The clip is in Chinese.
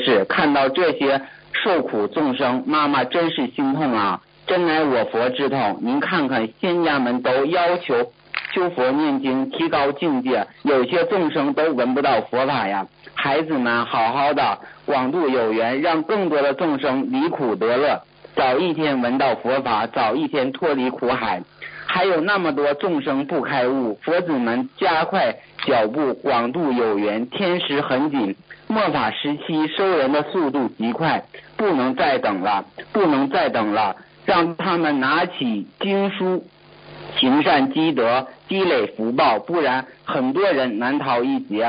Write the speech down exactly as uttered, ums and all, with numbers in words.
是看到这些受苦众生，妈妈真是心痛啊，真乃我佛之痛。您看看仙家们都要求修佛念经提高境界，有些众生都闻不到佛法呀。孩子们好好的广度有缘，让更多的众生离苦得乐，早一天闻到佛法，早一天脱离苦海。还有那么多众生不开悟，佛子们加快脚步，广度有缘，天时很紧，末法时期收人的速度极快，不能再等了，不能再等了，让他们拿起经书行善积德，积累福报，不然很多人难逃一劫。